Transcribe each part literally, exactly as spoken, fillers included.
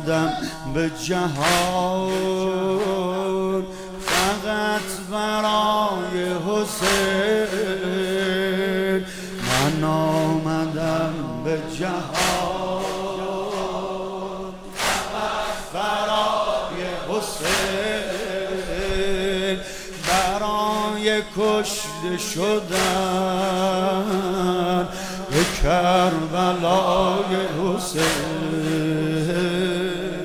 آمدم به جهان فقط برای حسین. من آمدم به جهان فقط برای حسین، برای کشته شدن به کربلای حسین.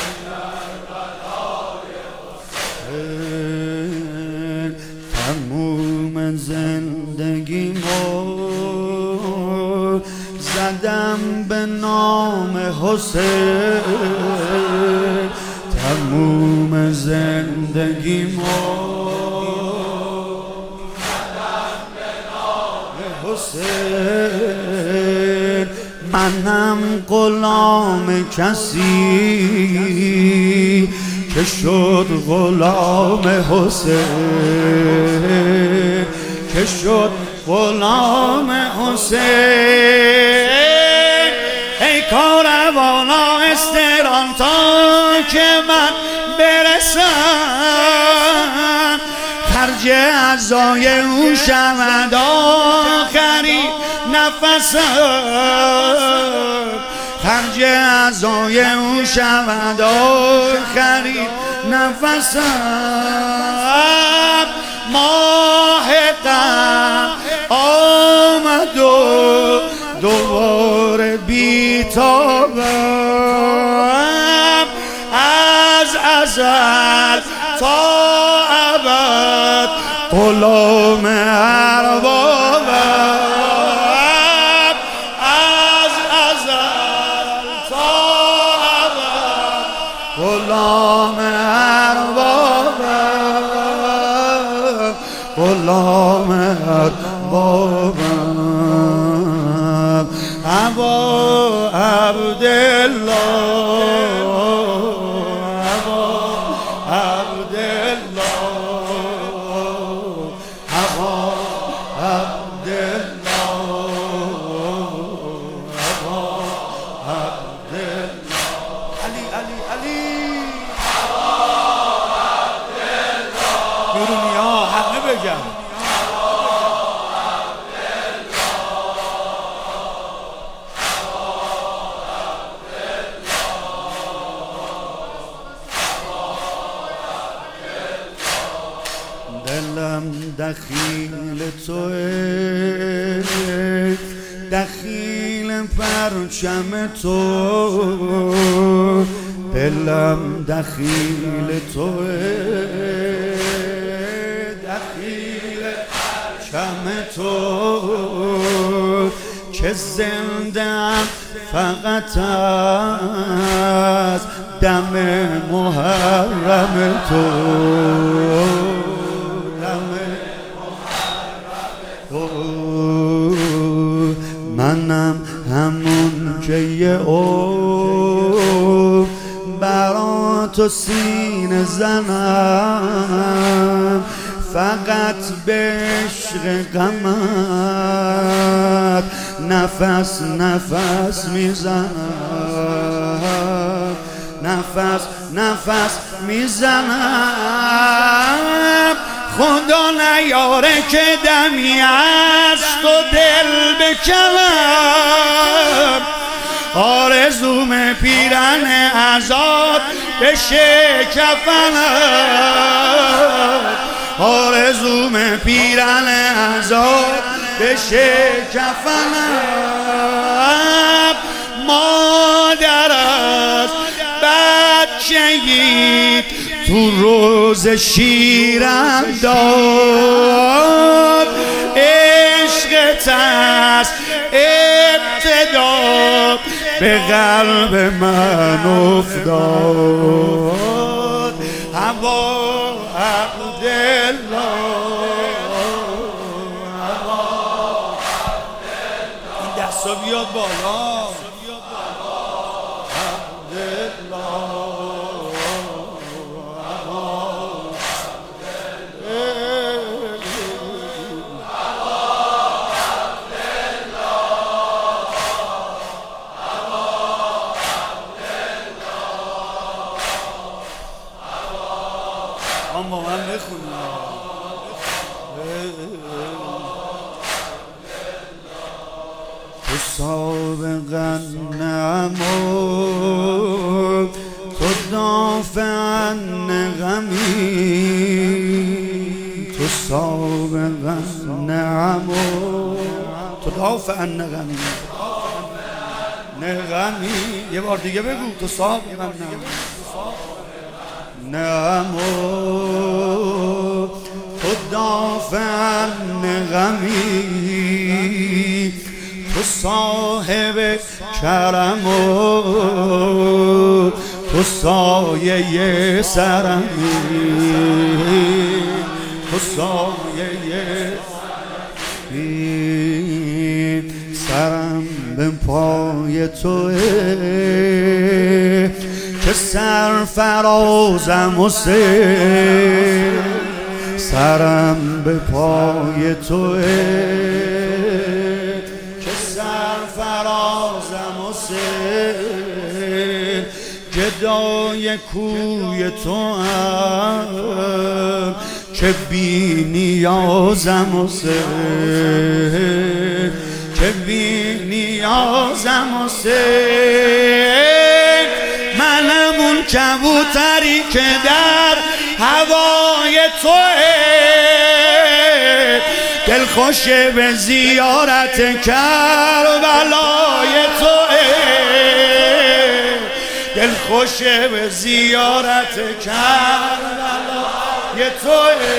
تموم زندگیمو زدم به نام حسین، تموم زندگیمو زدم به نام حسین. منم غلام کسی که شد غلام حسین، که شد غلام حسین. ای کاروانا استران تا که من برسم، خرج اعضای او شود آخری نفسم، خرج اعضای او شود آخری نفسم. ماه غم آمد و دوباره بیتابم، از ازل تا ابد غلام اربابم، از ازل تا ابد غلام اربابم، غلام اربابم. ابا عبدالله، ابا عبدالله، ابا عبدالله، ابا عبدالله. علی علی علی ابا عبدالله. بیرونی ها همه بگم دلم دخیل توه، دخیل پرچم تو، دلم دخیل توه، دخیل پرچم تو، که زنده‌ام فقط از دم محرم تو، منم همون که یه او برا تو سینه زنم، فقط به عشق غمت نفس نفس میزنم، نفس نفس میزنم. خدا نیاره که دمی از تو دل بکنم، آرزوم پیرن ازاد بشه کفنم، آرزوم پیرن ازاد بشه کفنم. مادر از بچگی تو روز شیرم داد، عشقت از ابتدا به قلب من افتاد. ابا عبدالله، ابا عبدالله. این دستا بیاد بالا. هم با من بخونیم. تو سابقا نمود، تو دافعا غمی، تو سابقا نمود، تو دافعا غمی نغمی. یه بار دیگه بگو. تو سابقا نمود، تو دافعا غمی، تو صاحب کرم و تو سایه سرمی، تو سایه سرم به پای توه که سرفرازم و سه، سرم به پای توه که سرفرازم و سه، گدای کوی تو هم که بی نیازم و سه، که بی نیازم و سه. منم اون کبوتری که در هوای توه، دل خوش به زیارت کربلای توه، دل خوش به زیارت کربلای توه.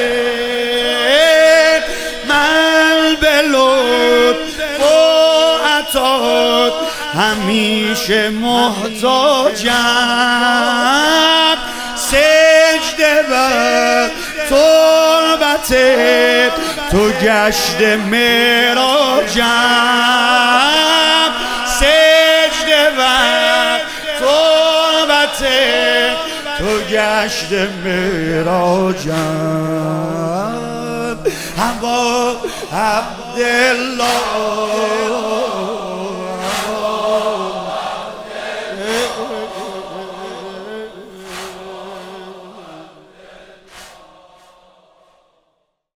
من به لطف و عطات همیشه محتاجم، سجده بر تربت تو گشت معراجم، سجده بر تربت تو گشت معراجم. هوا عبدالله